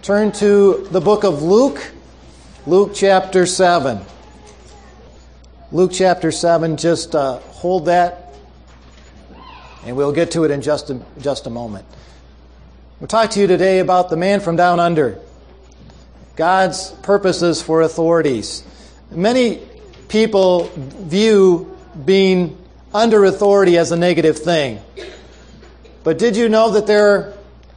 turn to the book of Luke, Luke chapter 7. Luke chapter 7, just hold that, and we'll get to it in just a moment. We'll talk to you today about the man from down under, God's purposes for authorities. Many people view being under authority as a negative thing. But did you know that there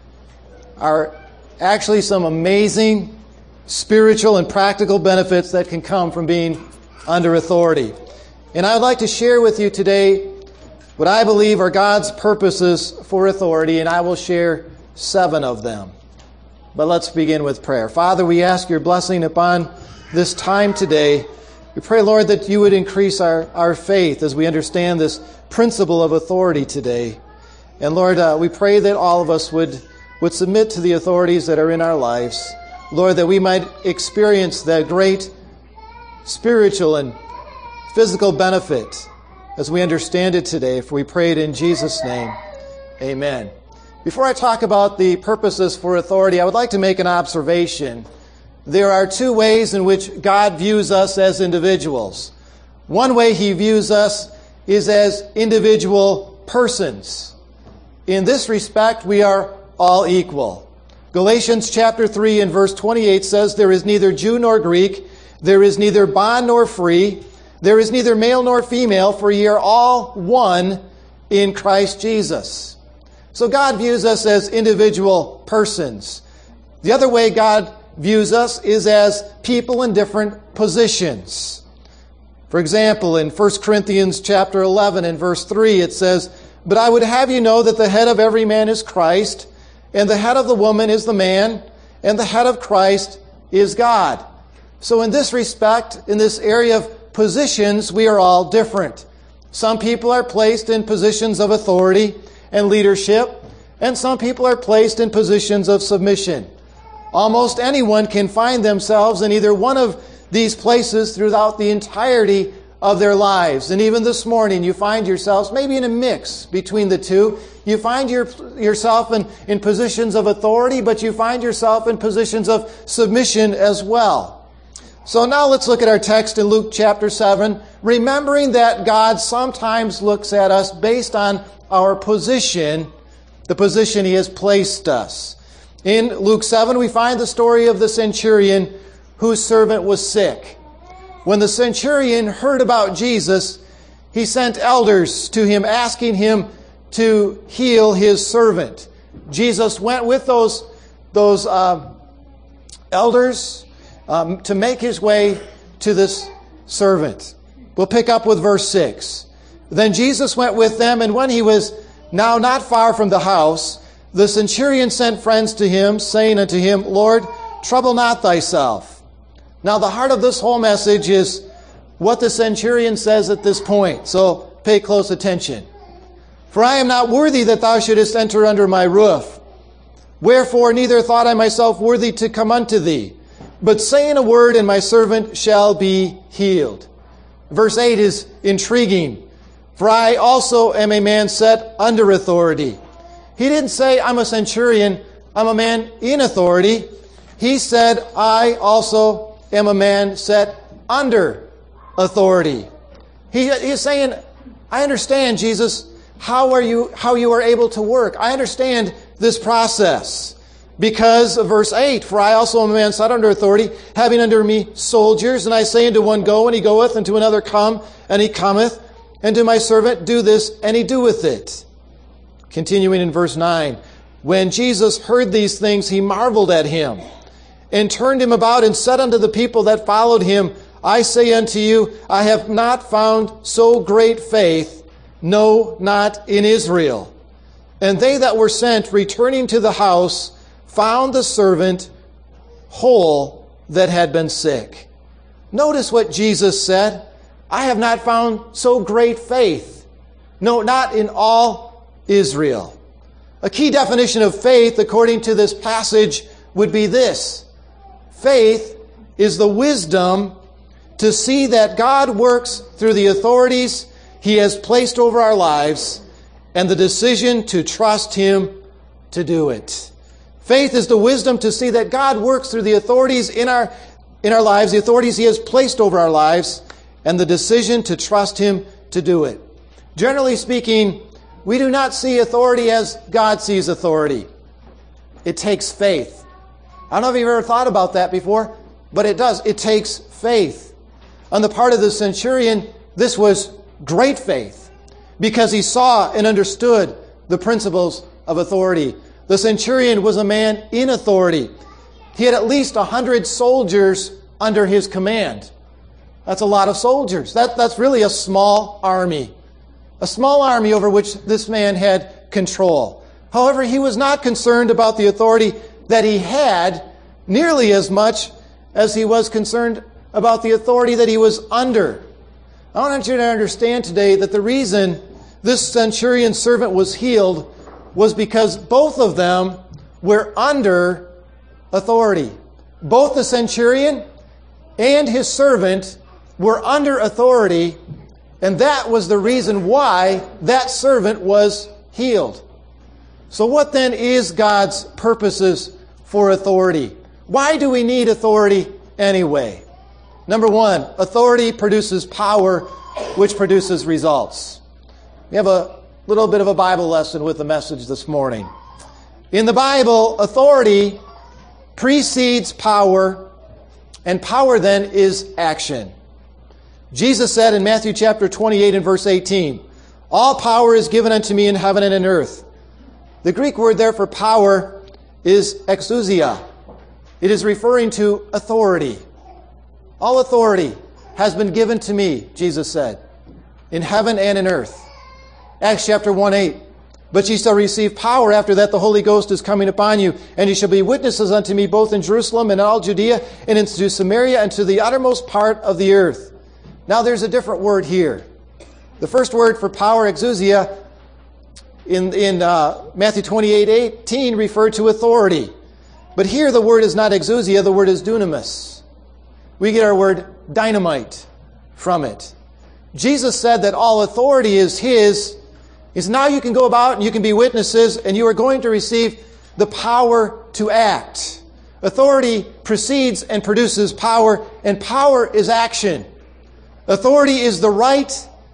are actually some amazing spiritual and practical benefits that can come from being under authority? And I'd like to share with you today what I believe are God's purposes for authority, and I will share 7 of them. But let's begin with prayer. Father, we ask your blessing upon this time today. We pray, Lord, that you would increase our faith as we understand this principle of authority today. And Lord, we pray that all of us would submit to the authorities that are in our lives. Lord, that we might experience that great spiritual and physical benefit as we understand it today. For we pray it in Jesus' name. Amen. Before I talk about the purposes for authority, I would like to make an observation. There are 2 ways in which God views us as individuals. One way he views us is as individual persons. In this respect, we are all equal. Galatians chapter 3 and verse 28 says, "There is neither Jew nor Greek, there is neither bond nor free, there is neither male nor female, for ye are all one in Christ Jesus." So God views us as individual persons. The other way God views us is as people in different positions. For example, in 1 Corinthians chapter 11 and verse 3, it says, "But I would have you know that the head of every man is Christ, and the head of the woman is the man, and the head of Christ is God." So in this respect, in this area of positions, we are all different. Some people are placed in positions of authority and leadership, and some people are placed in positions of submission. Almost anyone can find themselves in either one of these places throughout the entirety of their lives. And even this morning, you find yourselves maybe in a mix between the two. You find yourself in positions of authority, but you find yourself in positions of submission as well. So now let's look at our text in Luke chapter 7, remembering that God sometimes looks at us based on our position, the position he has placed us. In Luke 7, we find the story of the centurion whose servant was sick. When the centurion heard about Jesus, he sent elders to him, asking him to heal his servant. Jesus went with those elders to make his way to this servant. We'll pick up with verse 6. "Then Jesus went with them, and when he was now not far from the house, the centurion sent friends to him, saying unto him, Lord, trouble not thyself." Now, the heart of this whole message is what the centurion says at this point, so pay close attention. "For I am not worthy that thou shouldest enter under my roof. Wherefore neither thought I myself worthy to come unto thee. But say in a word, and my servant shall be healed." Verse 8 is intriguing. "For I also am a man set under authority." He didn't say, "I'm a centurion, I'm a man in authority." He said, "I also am a man set under authority." He's saying, "I understand, Jesus, how you are able to work. I understand this process." Because of verse 8, "For I also am a man set under authority, having under me soldiers, and I say unto one, Go, and he goeth, and to another, Come, and he cometh, and to my servant, Do this, and he doeth it." Continuing in verse 9, "When Jesus heard these things, he marveled at him, and turned him about, and said unto the people that followed him, I say unto you, I have not found so great faith, no, not in Israel. And they that were sent, returning to the house, found the servant whole that had been sick." Notice what Jesus said. "I have not found so great faith. No, not in all Israel." A key definition of faith, according to this passage, would be this: faith is the wisdom to see that God works through the authorities he has placed over our lives, and the decision to trust him to do it. Faith is the wisdom to see that God works through the authorities in our lives, the authorities He has placed over our lives, and the decision to trust Him to do it. Generally speaking, we do not see authority as God sees authority. It takes faith. I don't know if you've ever thought about that before, but it does. It takes faith. On the part of the centurion, this was great faith because he saw and understood the principles of authority. The centurion was a man in authority. He had at least 100 soldiers under his command. That's a lot of soldiers. That's really a small army. A small army over which this man had control. However, he was not concerned about the authority that he had nearly as much as he was concerned about the authority that he was under. I want you to understand today that the reason this centurion servant was healed was because both of them were under authority. Both the centurion and his servant were under authority, and that was the reason why that servant was healed. So what then is God's purposes for authority? Why do we need authority anyway? Number one, authority produces power, which produces results. We have a little bit of a Bible lesson with the message this morning. In the Bible, authority precedes power, and power then is action. Jesus said in Matthew chapter 28 and verse 18, "All power is given unto me in heaven and in earth." The Greek word there for power is exousia. It is referring to authority. All authority has been given to me, Jesus said, in heaven and in earth. Acts chapter 1:8. "But ye shall receive power after that the Holy Ghost is coming upon you, and ye shall be witnesses unto me both in Jerusalem and in all Judea and into Samaria and to the uttermost part of the earth." Now there's a different word here. The first word for power, exousia, in Matthew 28:18 referred to authority. But here the word is not exousia, the word is dunamis. We get our word dynamite from it. Jesus said that all authority is His. Is now you can go about and you can be witnesses and you are going to receive the power to act. Authority precedes and produces power, and power is action. Authority is the right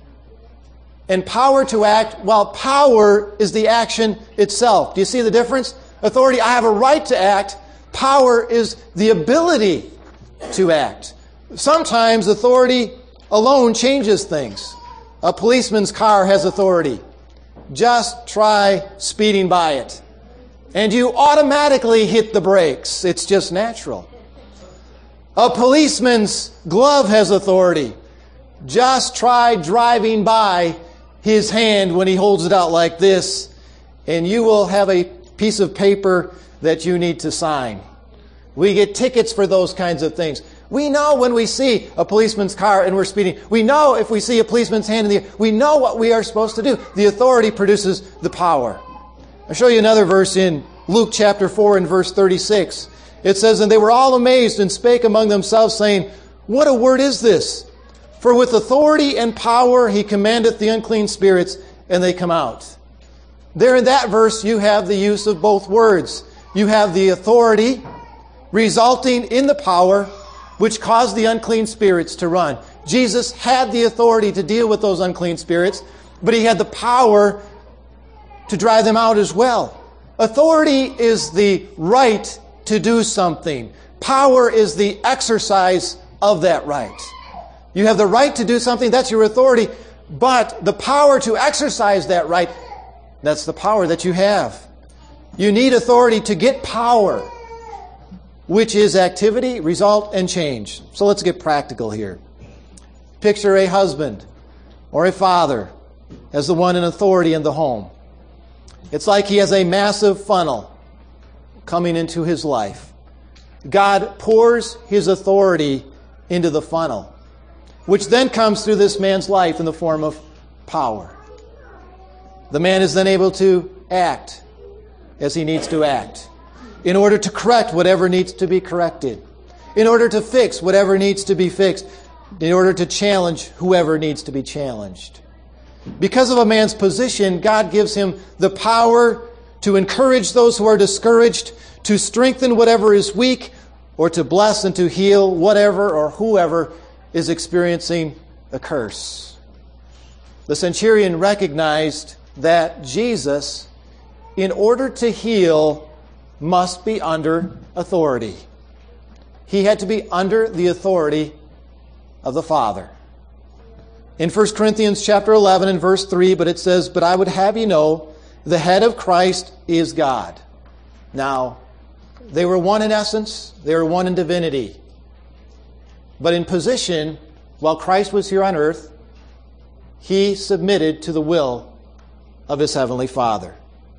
and power to act, while power is the action itself. Do you see the difference? Authority, I have a right to act. Power is the ability to act. Sometimes authority alone changes things. A policeman's car has authority. Just try speeding by it, and you automatically hit the brakes. It's just natural. A policeman's glove has authority. Just try driving by his hand when he holds it out like this, and you will have a piece of paper that you need to sign. We get tickets for those kinds of things. We know when we see a policeman's car and we're speeding. We know if we see a policeman's hand in the air. We know what we are supposed to do. The authority produces the power. I'll show you another verse in Luke chapter 4 and verse 36. It says, "And they were all amazed and spake among themselves, saying, What a word is this? For with authority and power He commandeth the unclean spirits, and they come out." There in that verse you have the use of both words. You have the authority resulting in the power which caused the unclean spirits to run. Jesus had the authority to deal with those unclean spirits, but He had the power to drive them out as well. Authority is the right to do something. Power is the exercise of that right. You have the right to do something, that's your authority, but the power to exercise that right, that's the power that you have. You need authority to get power, which is activity, result, and change. So let's get practical here. Picture a husband or a father as the one in authority in the home. It's like he has a massive funnel coming into his life. God pours His authority into the funnel, which then comes through this man's life in the form of power. The man is then able to act as he needs to act, in order to correct whatever needs to be corrected, in order to fix whatever needs to be fixed, in order to challenge whoever needs to be challenged. Because of a man's position, God gives him the power to encourage those who are discouraged, to strengthen whatever is weak, or to bless and to heal whatever or whoever is experiencing a curse. The centurion recognized that Jesus, in order to heal, must be under authority. He had to be under the authority of the Father. In 1 Corinthians chapter 11 and verse 3, but it says, "But I would have you know, the head of Christ is God." Now, they were one in essence, they were one in divinity. But in position, while Christ was here on earth, he submitted to the will of his heavenly Father.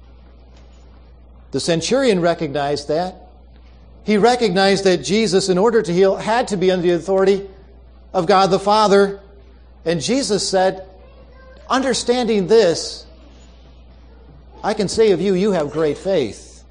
The centurion recognized that. He recognized that Jesus, in order to heal, had to be under the authority of God the Father. And Jesus said, understanding this, I can say of you, you have great faith.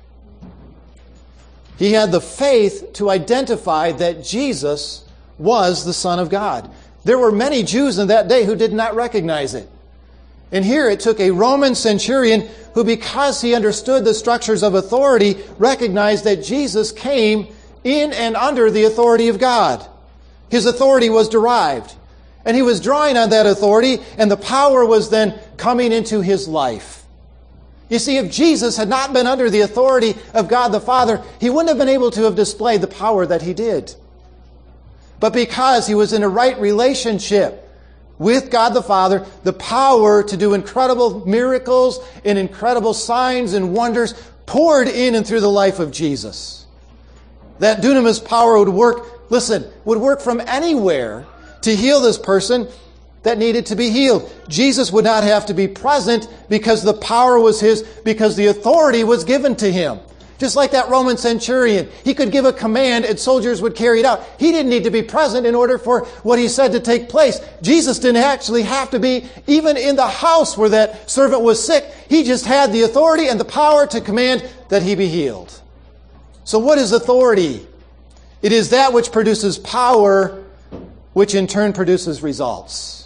He had the faith to identify that Jesus was the Son of God. There were many Jews in that day who did not recognize it. And here it took a Roman centurion who, because he understood the structures of authority, recognized that Jesus came in and under the authority of God. His authority was derived. And he was drawing on that authority, and the power was then coming into his life. You see, if Jesus had not been under the authority of God the Father, he wouldn't have been able to have displayed the power that he did. But because he was in a right relationship with God the Father, the power to do incredible miracles and incredible signs and wonders poured in and through the life of Jesus. That dunamis power would work from anywhere to heal this person that needed to be healed. Jesus would not have to be present because the power was his, because the authority was given to him. Just like that Roman centurion. He could give a command and soldiers would carry it out. He didn't need to be present in order for what he said to take place. Jesus didn't actually have to be even in the house where that servant was sick. He just had the authority and the power to command that he be healed. So what is authority? It is that which produces power, which in turn produces results.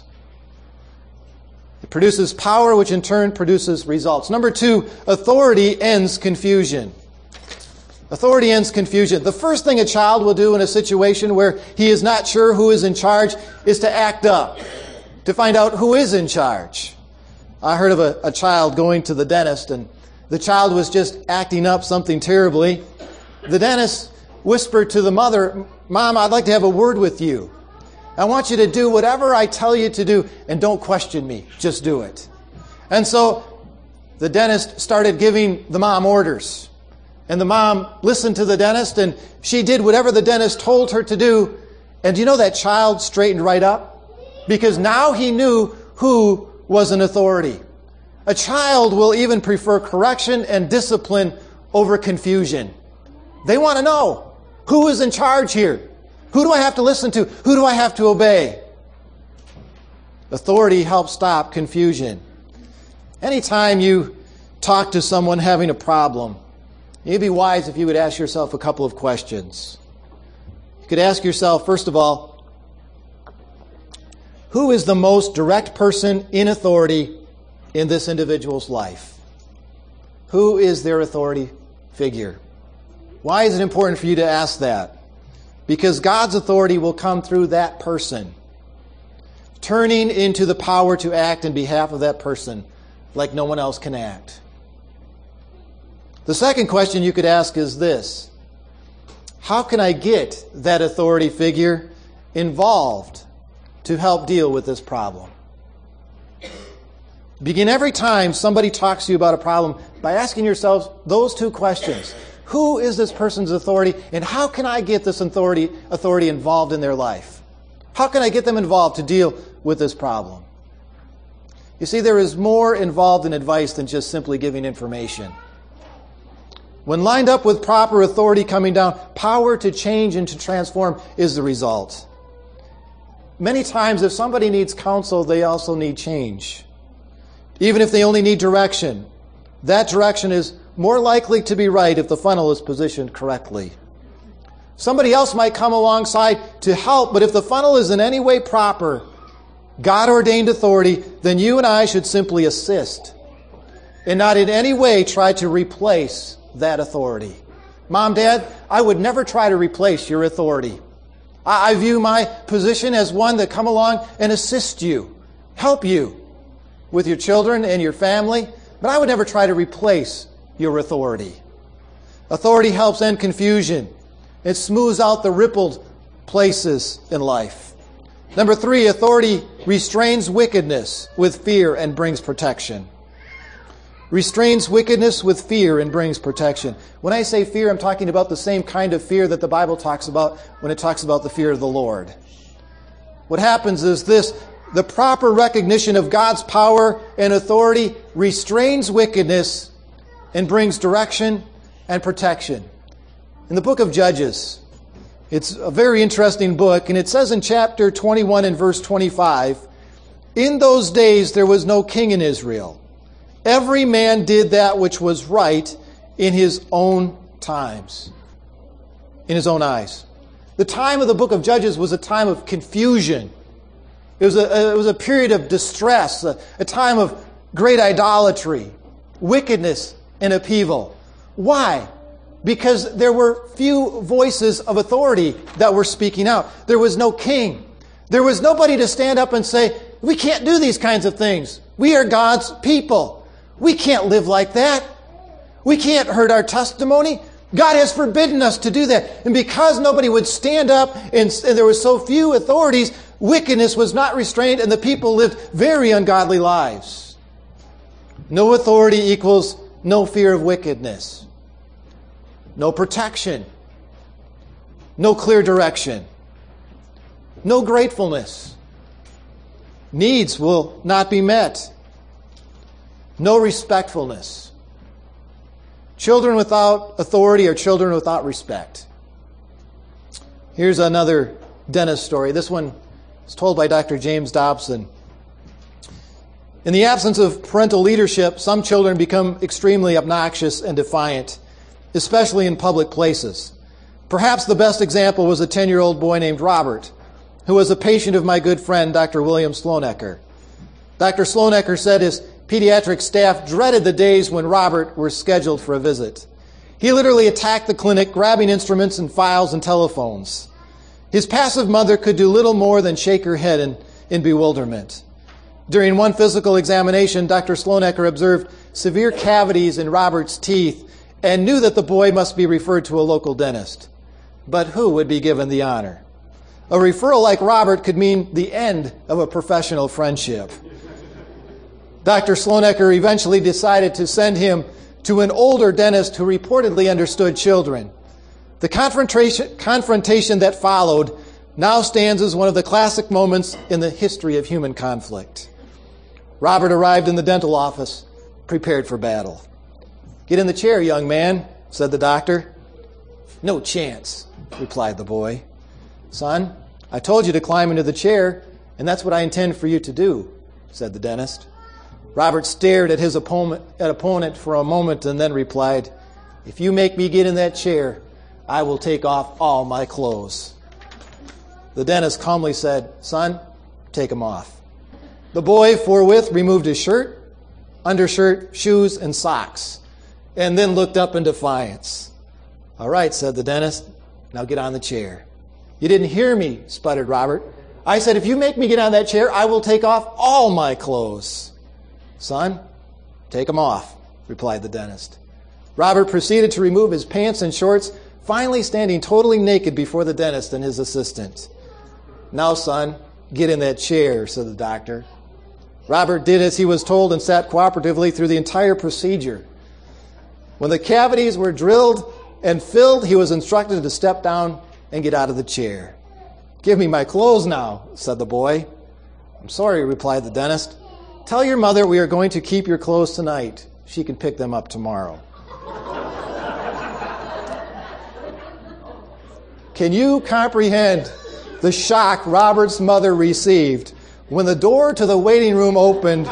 It produces power, which in turn produces results. Number 2, authority ends confusion. Authority ends confusion. The first thing a child will do in a situation where he is not sure who is in charge is to act up, to find out who is in charge. I heard of a child going to the dentist, and the child was just acting up something terribly. The dentist whispered to the mother, "Mom, I'd like to have a word with you. I want you to do whatever I tell you to do, and don't question me. Just do it." And so the dentist started giving the mom orders. And the mom listened to the dentist, and she did whatever the dentist told her to do. And do you know that child straightened right up? Because now he knew who was an authority. A child will even prefer correction and discipline over confusion. They want to know, who is in charge here? Who do I have to listen to? Who do I have to obey? Authority helps stop confusion. Anytime you talk to someone having a problem, it'd be wise if you would ask yourself a couple of questions. You could ask yourself, first of all, who is the most direct person in authority in this individual's life? Who is their authority figure? Why is it important for you to ask that? Because God's authority will come through that person, turning into the power to act in behalf of that person like no one else can act. The second question you could ask is this: how can I get that authority figure involved to help deal with this problem? Begin every time somebody talks to you about a problem by asking yourselves those two questions. Who is this person's authority, and how can I get this authority involved in their life? How can I get them involved to deal with this problem? You see, there is more involved in advice than just simply giving information. When lined up with proper authority coming down, power to change and to transform is the result. Many times, if somebody needs counsel, they also need change. Even if they only need direction, that direction is more likely to be right if the funnel is positioned correctly. Somebody else might come alongside to help, but if the funnel is in any way proper, God-ordained authority, then you and I should simply assist and not in any way try to replace that authority. Mom, Dad, I would never try to replace your authority. I view my position as one that come along and assist you, help you with your children and your family, but I would never try to replace your authority. Authority helps end confusion. It smooths out the rippled places in life. Number 3, authority restrains wickedness with fear and brings protection. Restrains wickedness with fear and brings protection. When I say fear, I'm talking about the same kind of fear that the Bible talks about when it talks about the fear of the Lord. What happens is this: the proper recognition of God's power and authority restrains wickedness and brings direction and protection. In the book of Judges, it's a very interesting book, and it says in chapter 21 and verse 25, "In those days there was no king in Israel. Every man did that which was right in his own times," in his own eyes. The time of the book of Judges was a time of confusion. It was a period of distress, a time of great idolatry, wickedness, and upheaval. Why? Because there were few voices of authority that were speaking out. There was no king. There was nobody to stand up and say, "We can't do these kinds of things. We are God's people. We can't live like that. We can't hurt our testimony. God has forbidden us to do that." And because nobody would stand up and there were so few authorities, wickedness was not restrained and the people lived very ungodly lives. No authority equals no fear of wickedness. No protection. No clear direction. No gratefulness. Needs will not be met. No respectfulness. Children without authority are children without respect. Here's another dentist story. This one is told by Dr. James Dobson. In the absence of parental leadership, some children become extremely obnoxious and defiant, especially in public places. Perhaps the best example was a 10-year-old boy named Robert, who was a patient of my good friend, Dr. William Slonecker. Dr. Slonecker said his pediatric staff dreaded the days when Robert was scheduled for a visit. He literally attacked the clinic, grabbing instruments and files and telephones. His passive mother could do little more than shake her head in bewilderment. During one physical examination, Dr. Slonecker observed severe cavities in Robert's teeth and knew that the boy must be referred to a local dentist. But who would be given the honor? A referral like Robert could mean the end of a professional friendship. Dr. Slonecker eventually decided to send him to an older dentist who reportedly understood children. The confrontation that followed now stands as one of the classic moments in the history of human conflict. Robert arrived in the dental office, prepared for battle. "Get in the chair, young man," said the doctor. "No chance," replied the boy. "Son, I told you to climb into the chair, and that's what I intend for you to do," said the dentist. Robert stared at his opponent for a moment and then replied, "If you make me get in that chair, I will take off all my clothes." The dentist calmly said, "Son, take them off." The boy forthwith removed his shirt, undershirt, shoes, and socks, and then looked up in defiance. "All right," said the dentist, "now get on the chair." "You didn't hear me," sputtered Robert. "I said if you make me get on that chair, I will take off all my clothes." "Son, take them off," replied the dentist. Robert proceeded to remove his pants and shorts, finally standing totally naked before the dentist and his assistant. "Now, son, get in that chair," said the doctor. Robert did as he was told and sat cooperatively through the entire procedure. When the cavities were drilled and filled, he was instructed to step down and get out of the chair. "Give me my clothes now," said the boy. "I'm sorry," replied the dentist. "Tell your mother we are going to keep your clothes tonight. She can pick them up tomorrow." Can you comprehend the shock Robert's mother received when the door to the waiting room opened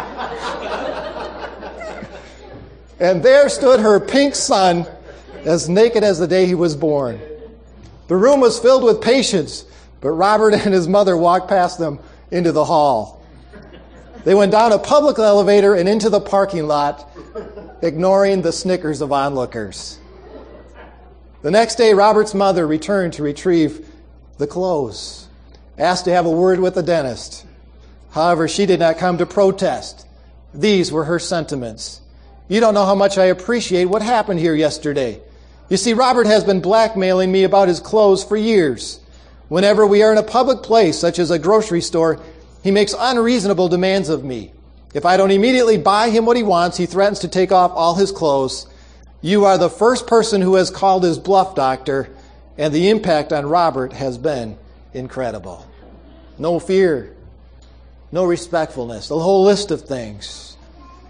and there stood her pink son as naked as the day he was born? The room was filled with patients, but Robert and his mother walked past them into the hall. They went down a public elevator and into the parking lot, ignoring the snickers of onlookers. The next day, Robert's mother returned to retrieve the clothes, asked to have a word with the dentist. However, she did not come to protest. These were her sentiments. "You don't know how much I appreciate what happened here yesterday. You see, Robert has been blackmailing me about his clothes for years. Whenever we are in a public place, such as a grocery store, he makes unreasonable demands of me. If I don't immediately buy him what he wants, he threatens to take off all his clothes. You are the first person who has called his bluff, Doctor, and the impact on Robert has been incredible." No fear, no respectfulness, the whole list of things.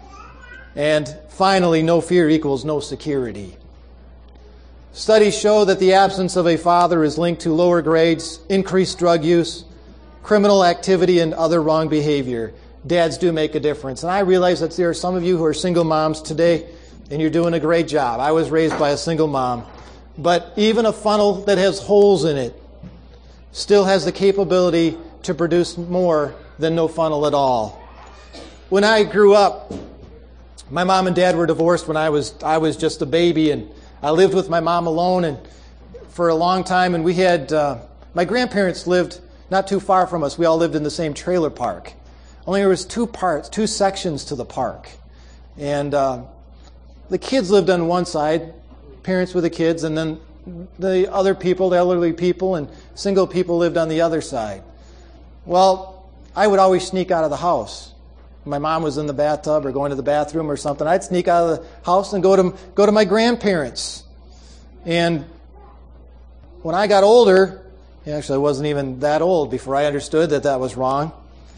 And finally, no fear equals no security. Studies show that the absence of a father is linked to lower grades, increased drug use, criminal activity, and other wrong behavior. Dads do make a difference. And I realize that there are some of you who are single moms today, and you're doing a great job. I was raised by a single mom. But even a funnel that has holes in it still has the capability to produce more than no funnel at all. When I grew up, my mom and dad were divorced when I was just a baby, and I lived with my mom alone and for a long time. And we had my grandparents lived not too far from us. We all lived in the same trailer park. Only there was two sections to the park, and the kids lived on one side, parents with the kids, and then the other people, the elderly people and single people lived on the other side. Well, I would always sneak out of the house. My mom was in the bathtub or going to the bathroom or something. I'd sneak out of the house and go to my grandparents. And when I got older, actually I wasn't even that old before I understood that was wrong.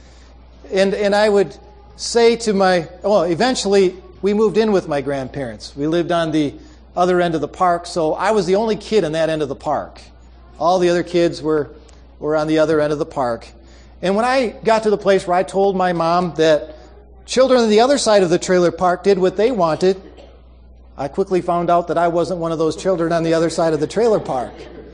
And I would say to eventually we moved in with my grandparents. We lived on the other end of the park, so I was the only kid in that end of the park. All the other kids were on the other end of the park. And when I got to the place where I told my mom that children on the other side of the trailer park did what they wanted, I quickly found out that I wasn't one of those children on the other side of the trailer park.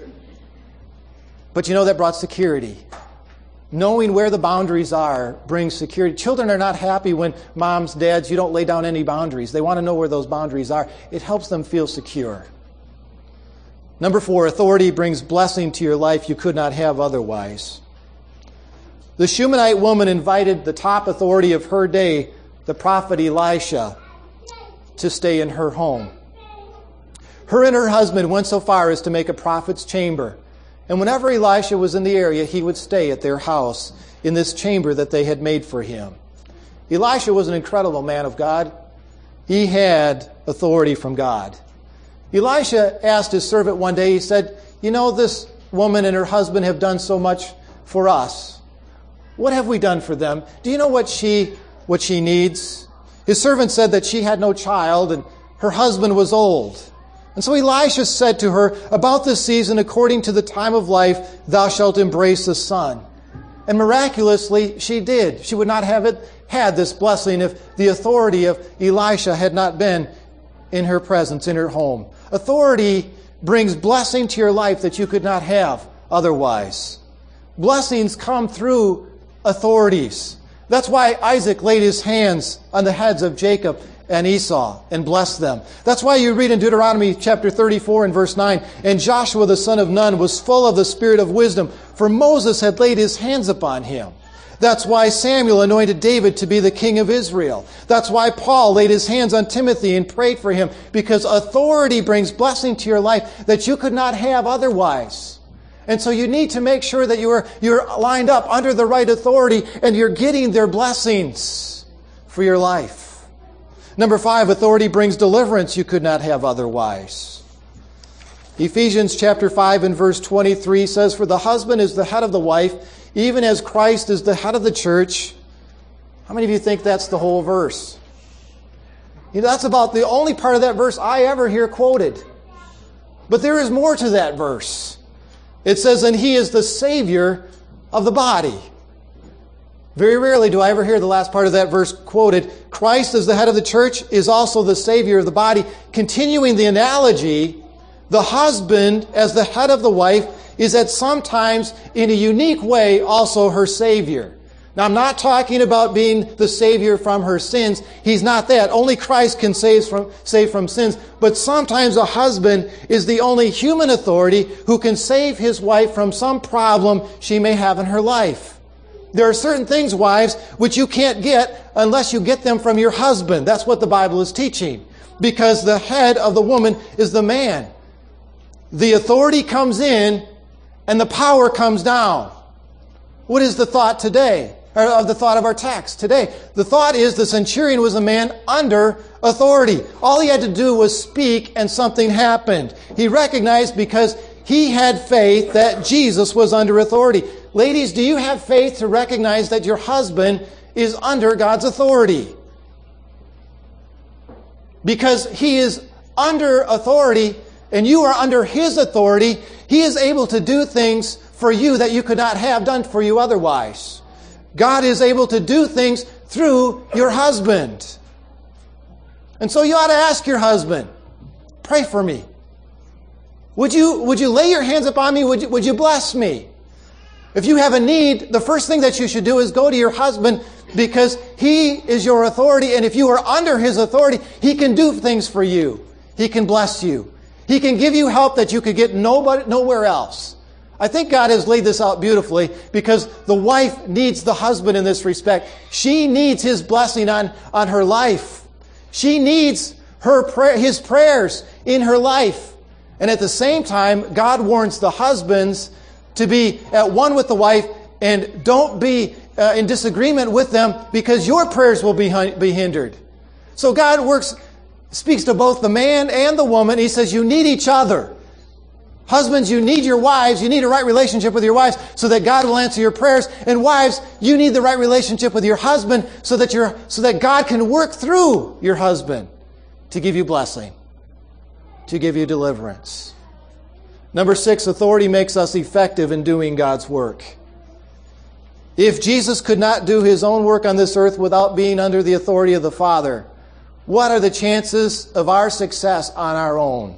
But that brought security. Knowing where the boundaries are brings security. Children are not happy when moms, dads, you don't lay down any boundaries. They want to know where those boundaries are. It helps them feel secure. Number 4, authority brings blessing to your life you could not have otherwise. The Shunammite woman invited the top authority of her day, the prophet Elisha, to stay in her home. Her and her husband went so far as to make a prophet's chamber. And whenever Elisha was in the area, he would stay at their house in this chamber that they had made for him. Elisha was an incredible man of God. He had authority from God. Elisha asked his servant one day, he said, this woman and her husband have done so much for us. What have we done for them? Do you know what she needs? His servant said that she had no child and her husband was old. And so Elisha said to her, about this season, according to the time of life, thou shalt embrace the son. And miraculously, she did. She would not have had this blessing if the authority of Elisha had not been in her presence, in her home. Authority brings blessing to your life that you could not have otherwise. Blessings come through authorities. That's why Isaac laid his hands on the heads of Jacob and Esau and blessed them. That's why you read in Deuteronomy chapter 34 and verse 9, and Joshua the son of Nun was full of the spirit of wisdom, for Moses had laid his hands upon him. That's why Samuel anointed David to be the king of Israel. That's why Paul laid his hands on Timothy and prayed for him, because authority brings blessing to your life that you could not have otherwise. And so you need to make sure that you're lined up under the right authority and you're getting their blessings for your life. Number 5, authority brings deliverance you could not have otherwise. Ephesians chapter 5 and verse 23 says, for the husband is the head of the wife, even as Christ is the head of the church. How many of you think that's the whole verse? That's about the only part of that verse I ever hear quoted. But there is more to that verse. It says, and he is the Savior of the body. Very rarely do I ever hear the last part of that verse quoted. Christ as the head of the church is also the Savior of the body. Continuing the analogy, the husband as the head of the wife is at sometimes in a unique way also her Savior. Now, I'm not talking about being the Savior from her sins. He's not that. Only Christ can save from sins. But sometimes a husband is the only human authority who can save his wife from some problem she may have in her life. There are certain things, wives, which you can't get unless you get them from your husband. That's what the Bible is teaching. Because the head of the woman is the man. The authority comes in and the power comes down. What is the thought today? Or of the thought of our text today? The thought is the centurion was a man under authority. All he had to do was speak and something happened. He recognized because he had faith that Jesus was under authority. Ladies, do you have faith to recognize that your husband is under God's authority? Because he is under authority and you are under his authority, he is able to do things for you that you could not have done for you otherwise. God is able to do things through your husband. And so you ought to ask your husband, pray for me. Would you lay your hands upon me? Would you bless me? If you have a need, the first thing that you should do is go to your husband because he is your authority. And if you are under his authority, he can do things for you. He can bless you. He can give you help that you could get nowhere else. I think God has laid this out beautifully because the wife needs the husband in this respect. She needs his blessing on her life. She needs his prayers in her life. And at the same time, God warns the husbands to be at one with the wife and don't be in disagreement with them because your prayers will be hindered. So God speaks to both the man and the woman. He says you need each other. Husbands, you need your wives. You need a right relationship with your wives so that God will answer your prayers. And wives, you need the right relationship with your husband so that God can work through your husband to give you blessing, to give you deliverance. Number 6, authority makes us effective in doing God's work. If Jesus could not do his own work on this earth without being under the authority of the Father, what are the chances of our success on our own?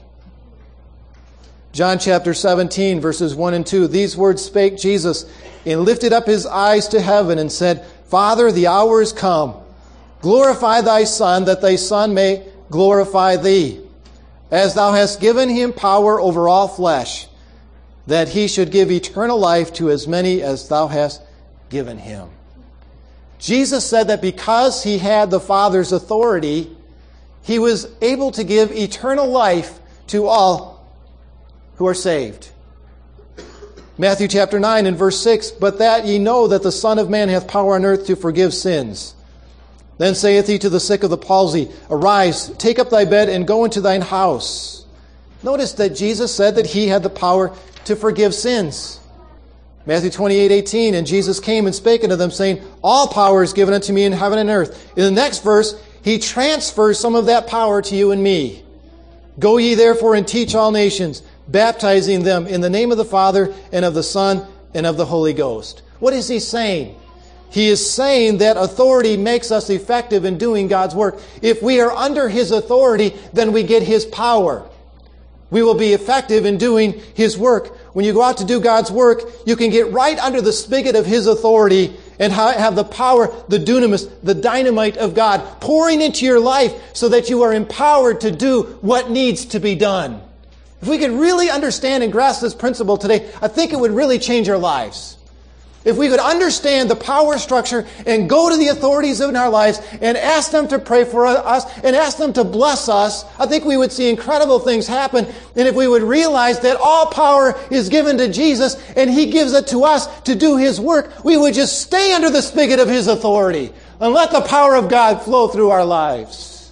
John chapter 17, verses 1 and 2. These words spake Jesus, and lifted up his eyes to heaven, and said, Father, the hour is come. Glorify thy Son, that thy Son may glorify thee, as thou hast given him power over all flesh, that he should give eternal life to as many as thou hast given him. Jesus said that because he had the Father's authority, he was able to give eternal life to all who are saved. Matthew chapter 9 and verse 6, But that ye know that the Son of Man hath power on earth to forgive sins. Then saith he to the sick of the palsy, Arise, take up thy bed, and go into thine house. Notice that Jesus said that he had the power to forgive sins. Matthew 28:18, And Jesus came and spake unto them, saying, All power is given unto me in heaven and earth. In the next verse, he transfers some of that power to you and me. Go ye therefore and teach all nations, baptizing them in the name of the Father and of the Son and of the Holy Ghost. What is he saying? He is saying that authority makes us effective in doing God's work. If we are under his authority, then we get his power. We will be effective in doing his work. When you go out to do God's work, you can get right under the spigot of his authority and have the power, the dunamis, the dynamite of God pouring into your life so that you are empowered to do what needs to be done. If we could really understand and grasp this principle today, I think it would really change our lives. If we could understand the power structure and go to the authorities in our lives and ask them to pray for us and ask them to bless us, I think we would see incredible things happen. And if we would realize that all power is given to Jesus and he gives it to us to do his work, we would just stay under the spigot of his authority and let the power of God flow through our lives.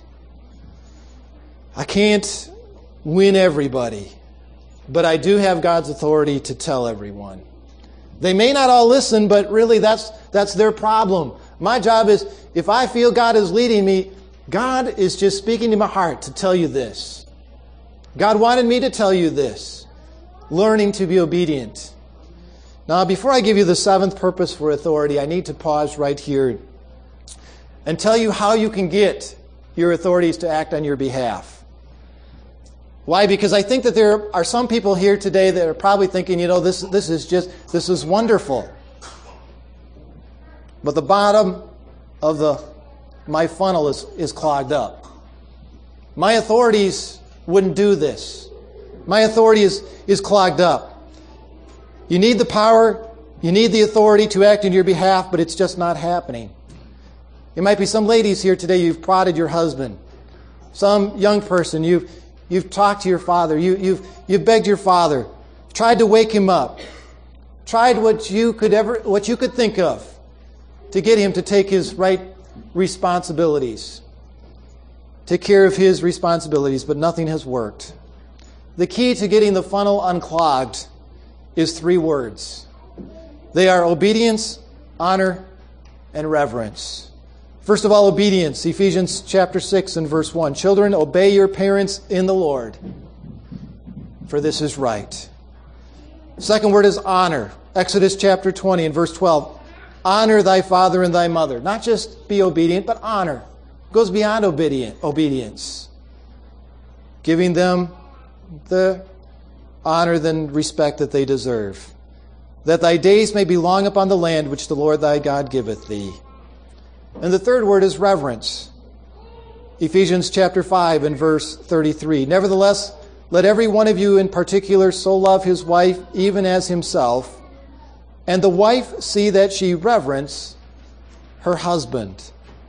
I can't win everybody, but I do have God's authority to tell everyone. They may not all listen, but really that's their problem. My job is, if I feel God is leading me, God is just speaking to my heart to tell you this. God wanted me to tell you this. Learning to be obedient. Now, before I give you the 7th purpose for authority, I need to pause right here and tell you how you can get your authorities to act on your behalf. Why? Because I think that there are some people here today that are probably thinking, this is wonderful. but the bottom of my funnel is clogged up. My authorities wouldn't do this. My authority is clogged up. You need the power, you need the authority to act in your behalf, but it's just not happening. It might be some ladies here today, you've prodded your husband. Some young person, you've talked to your father, you've begged your father, tried to wake him up, tried what you could think of to get him to take his right responsibilities, take care of his responsibilities, but nothing has worked. The key to getting the funnel unclogged is 3 words. They are obedience, honor, and reverence. First of all, obedience. Ephesians chapter 6 and verse 1. Children, obey your parents in the Lord, for this is right. Second word is honor. Exodus chapter 20 and verse 12. Honor thy father and thy mother. Not just be obedient, but honor. It goes beyond obedience. Giving them the honor and respect that they deserve. That thy days may be long upon the land which the Lord thy God giveth thee. And the third word is reverence. Ephesians chapter 5 and verse 33. Nevertheless, let every one of you in particular so love his wife even as himself, and the wife see that she reverence her husband.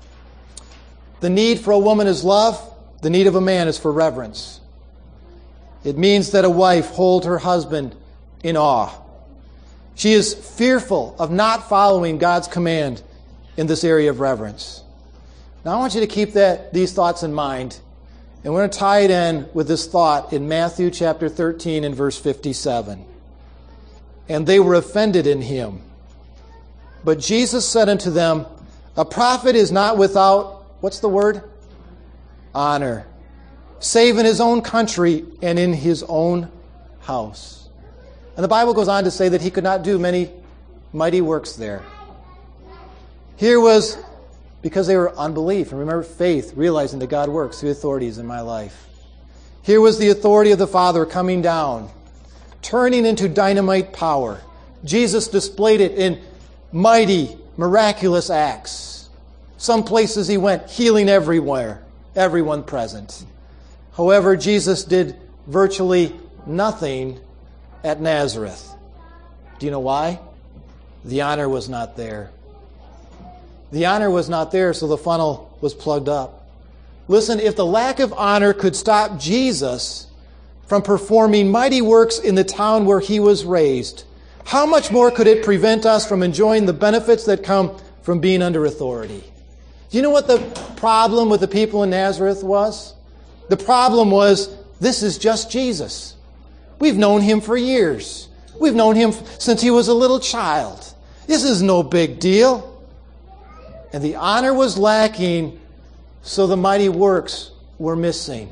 The need for a woman is love. The need of a man is for reverence. It means that a wife hold her husband in awe. She is fearful of not following God's command in this area of reverence. Now I want you to keep these thoughts in mind. And we're going to tie it in with this thought in Matthew chapter 13 and verse 57. And they were offended in him. But Jesus said unto them, a prophet is not without, what's the word? Honor. Save in his own country and in his own house. And the Bible goes on to say that he could not do many mighty works there. Here was because they were unbelief. And remember, faith, realizing that God works through authorities in my life. Here was the authority of the Father coming down, turning into dynamite power. Jesus displayed it in mighty, miraculous acts. Some places he went, healing everywhere, everyone present. However, Jesus did virtually nothing at Nazareth. Do you know why? The honor was not there. The honor was not there, so the funnel was plugged up. Listen, if the lack of honor could stop Jesus from performing mighty works in the town where he was raised, how much more could it prevent us from enjoying the benefits that come from being under authority? Do you know what the problem with the people in Nazareth was? The problem was, this is just Jesus. We've known him for years. We've known him since he was a little child. This is no big deal. And the honor was lacking, so the mighty works were missing.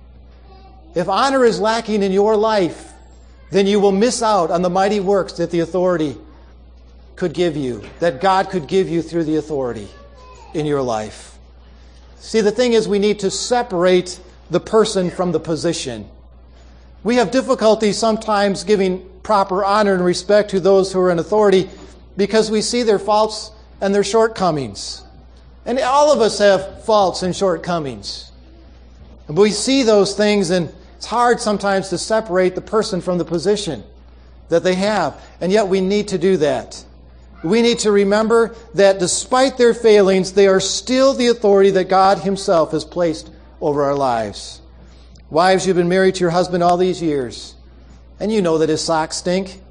If honor is lacking in your life, then you will miss out on the mighty works that the authority could give you, that God could give you through the authority in your life. See, the thing is, we need to separate the person from the position. We have difficulty sometimes giving proper honor and respect to those who are in authority because we see their faults and their shortcomings. And all of us have faults and shortcomings. And we see those things, and it's hard sometimes to separate the person from the position that they have. And yet we need to do that. We need to remember that despite their failings, they are still the authority that God himself has placed over our lives. Wives, you've been married to your husband all these years, and you know that his socks stink.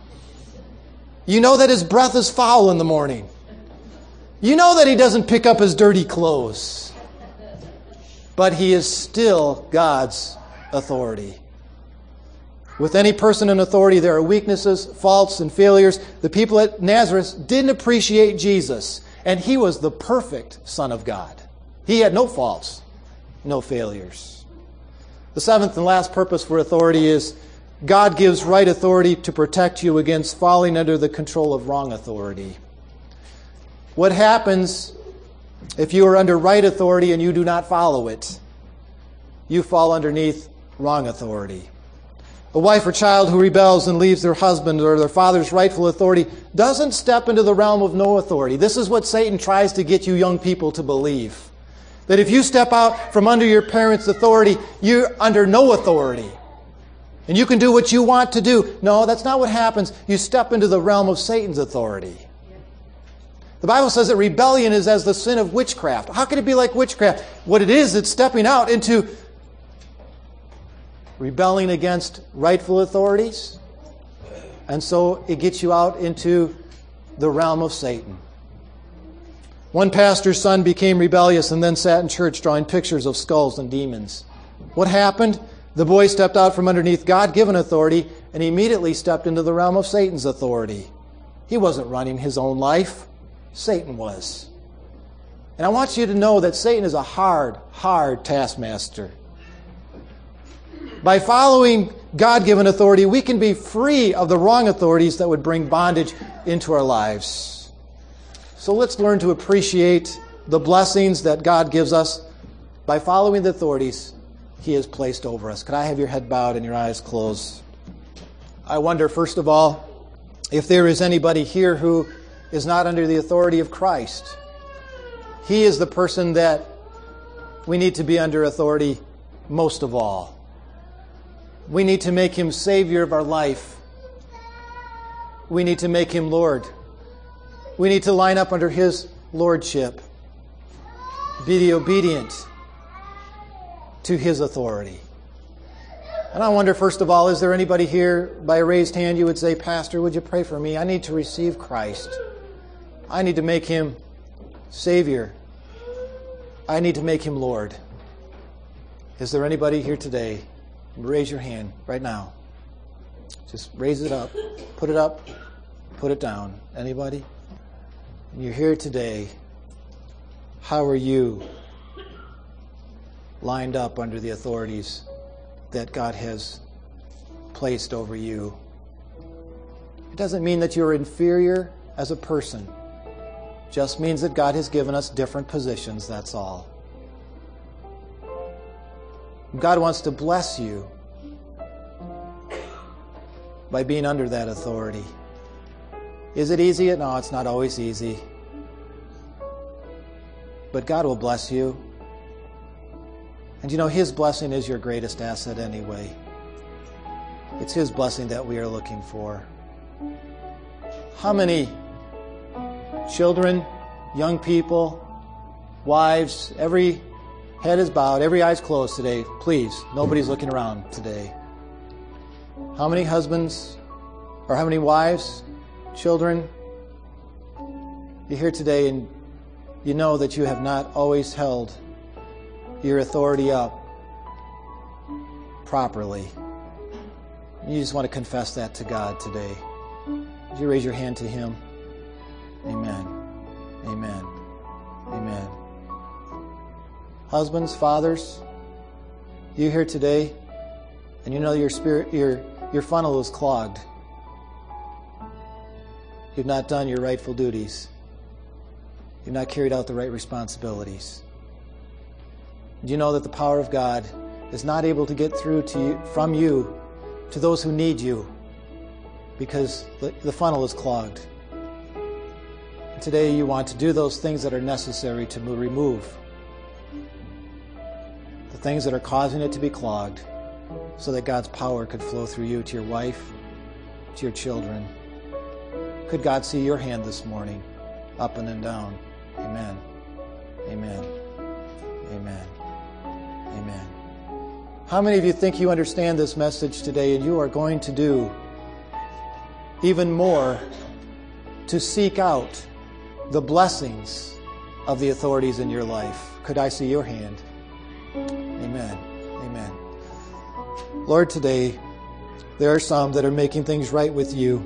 You know that his breath is foul in the morning. You know that he doesn't pick up his dirty clothes. But he is still God's authority. With any person in authority, there are weaknesses, faults, and failures. The people at Nazareth didn't appreciate Jesus, and he was the perfect Son of God. He had no faults, no failures. The seventh and last purpose for authority is God gives right authority to protect you against falling under the control of wrong authority. What happens if you are under right authority and you do not follow it? You fall underneath wrong authority. A wife or child who rebels and leaves their husband or their father's rightful authority doesn't step into the realm of no authority. This is what Satan tries to get you young people to believe. That if you step out from under your parents' authority, you're under no authority. And you can do what you want to do. No, that's not what happens. You step into the realm of Satan's authority. The Bible says that rebellion is as the sin of witchcraft. How can it be like witchcraft? What it is, it's stepping out into rebelling against rightful authorities. And so it gets you out into the realm of Satan. One pastor's son became rebellious and then sat in church drawing pictures of skulls and demons. What happened? The boy stepped out from underneath God-given authority and immediately stepped into the realm of Satan's authority. He wasn't running his own life. Satan was. And I want you to know that Satan is a hard taskmaster. By following God-given authority, we can be free of the wrong authorities that would bring bondage into our lives. So let's learn to appreciate the blessings that God gives us by following the authorities He has placed over us. Could I have your head bowed and your eyes closed? I wonder, first of all, if there is anybody here who is not under the authority of Christ. He is the person that we need to be under authority most of all. We need to make Him Savior of our life. We need to make Him Lord. We need to line up under His Lordship. Be obedient to His authority. And I wonder, first of all, is there anybody here by a raised hand you would say, Pastor, would you pray for me? I need to receive Christ. I need to make Him Savior. I need to make Him Lord. Is there anybody here today? Raise your hand right now. Just raise it up. Put it down. Anybody? You're here today. How are you lined up under the authorities that God has placed over you? It doesn't mean that you're inferior as a person. It just means that God has given us different positions, that's all. God wants to bless you by being under that authority. Is it easy? No, it's not always easy. But God will bless you. And you know, His blessing is your greatest asset anyway. It's His blessing that we are looking for. How many children, young people, wives, every head is bowed, every eye is closed today. Please, nobody's looking around today. How many husbands, or how many wives, children, you're here today and you know that you have not always held your authority up properly. You just want to confess that to God today. Would you raise your hand to Him? Amen. Amen. Amen. Husbands, fathers, you here today, and you know your spirit, your funnel is clogged. You've not done your rightful duties. You've not carried out the right responsibilities. Do you know that the power of God is not able to get through to you, from you to those who need you because the funnel is clogged? And today you want to do those things that are necessary to remove the things that are causing it to be clogged so that God's power could flow through you to your wife, to your children. Could God see your hand this morning, up and then down? Amen. Amen. Amen. Amen. How many of you think you understand this message today and you are going to do even more to seek out the blessings of the authorities in your life? Could I see your hand? Amen. Amen. Lord, today there are some that are making things right with you.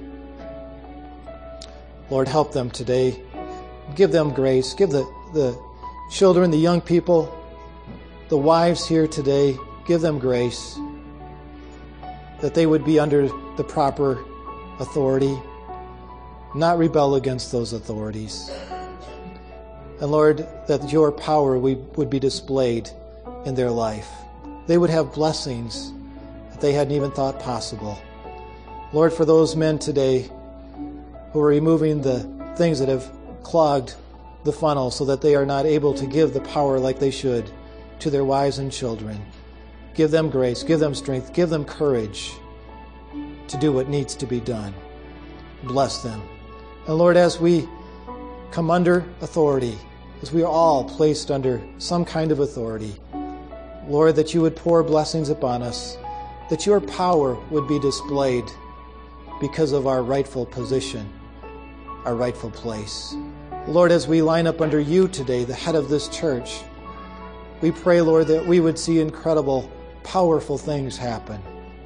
Lord, help them today. Give them grace. Give the children, the young people, the wives here today, give them grace that they would be under the proper authority, not rebel against those authorities. And Lord, that your power would be displayed in their life. They would have blessings that they hadn't even thought possible. Lord, for those men today who are removing the things that have clogged the funnel so that they are not able to give the power like they should to their wives and children, give them grace, give them strength, give them courage to do what needs to be done. Bless them. And Lord, as we come under authority, as we are all placed under some kind of authority, Lord, that you would pour blessings upon us, that your power would be displayed because of our rightful position, our rightful place. Lord, as we line up under you today, the head of this church, we pray, Lord, that we would see incredible, powerful things happen.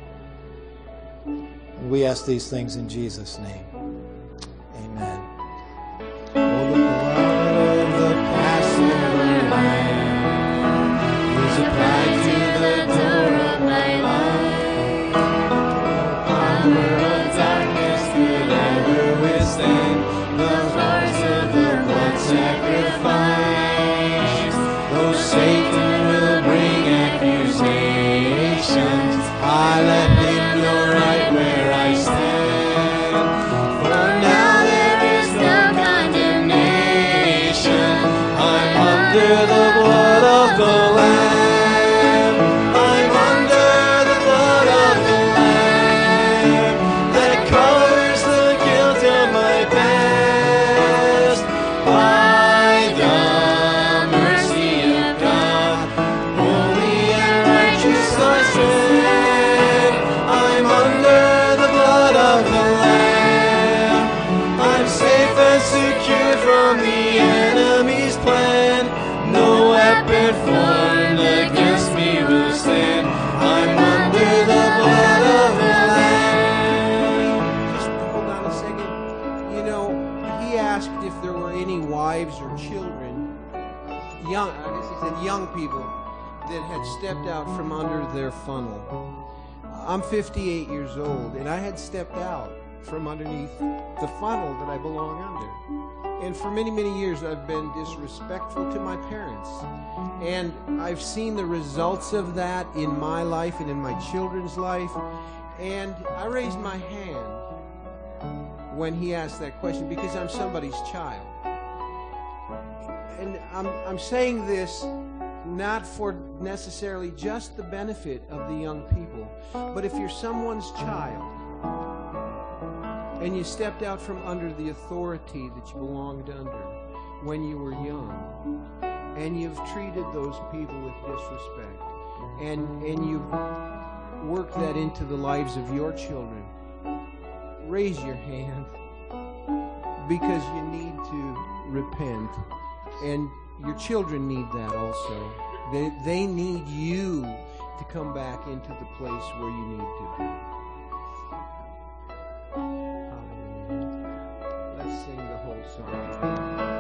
And we ask these things in Jesus' name. Amen. Oh, the blood of the Passover Lamb is applied to the door of my life. No power of darkness could ever withstand the force of the blood sacrifice. Though Satan will bring accusations, I let him know right where I stand. For now there is no condemnation. I'm under the blood of the Lamb. I'm under the blood of the Lamb that covers the guilt of my past. By the mercy of God, holy and righteous I stand. I'm under the blood of the Lamb. I'm safe and secure from the enemy's plan. No weapon formed against me will stand. I'm under the blood of the Lamb. Just hold on a second. You know, he asked if there were any wives or children, I guess he said young people, that had stepped out from under their funnel. I'm 58 years old, and I had stepped out from underneath the funnel that I belong under. And for many, many years, I've been disrespectful to my parents. And I've seen the results of that in my life and in my children's life. And I raised my hand when he asked that question because I'm somebody's child. And I'm saying this not for necessarily just the benefit of the young people, but if you're someone's child and you stepped out from under the authority that you belonged under when you were young, and you've treated those people with disrespect, and you've worked that into the lives of your children, raise your hand, because you need to repent, and your children need that also. They need you to come back into the place where you need to be. Hallelujah. Let's sing the whole song.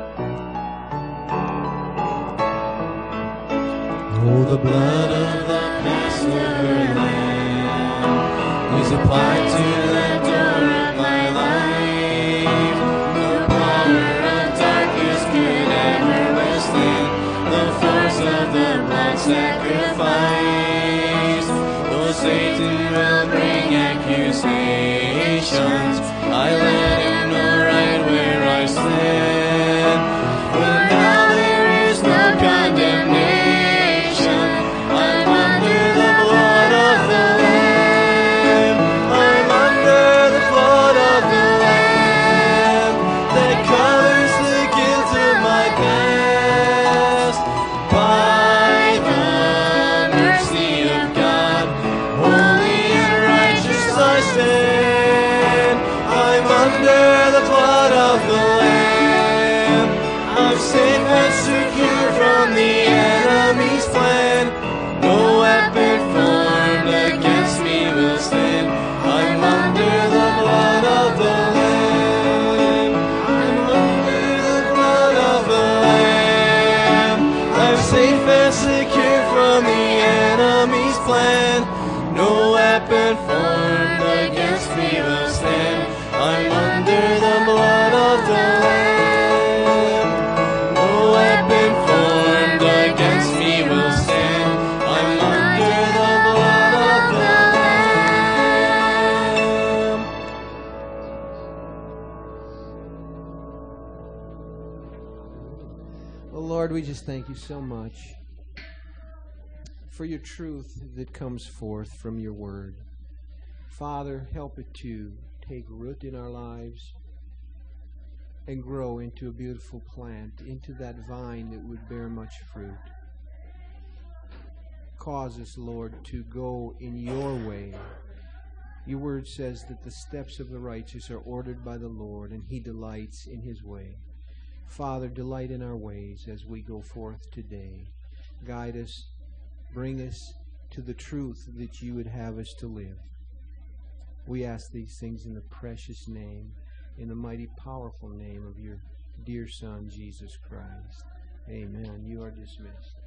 Oh, the blood of the Passover Lamb is applied to the door of my life. No power of darkness could ever withstand the force of the blood sacrifice. Though Satan will bring accusations, I let him know right where I stand. For now there is no condemnation. I'm under the blood of the Lamb. I'm under the blood of the Lamb that covers the guilt of my past. By the mercy of God, holy and righteous I stand. I'm under the blood of the Lamb. I'm safe and secure from the enemy's plan. No weapon formed against me will stand. I'm under the blood of the Lamb. I'm under the blood of the Lamb. I'm safe and secure from the enemy's plan. No weapon formed against me will stand. I'm under the blood of the Lamb. No weapon formed against me will stand. I'm under the blood of the Lamb. Oh, Lord, we just thank you so much for your truth that comes forth from your word. Father, help it to take root in our lives and grow into a beautiful plant, into that vine that would bear much fruit. Cause us, Lord, to go in your way. Your word says that the steps of the righteous are ordered by the Lord, and he delights in his way. Father, delight in our ways as we go forth today. Guide us, bring us to the truth that you would have us to live. We ask these things in the precious name, in the mighty, powerful name of your dear Son, Jesus Christ. Amen. You are dismissed.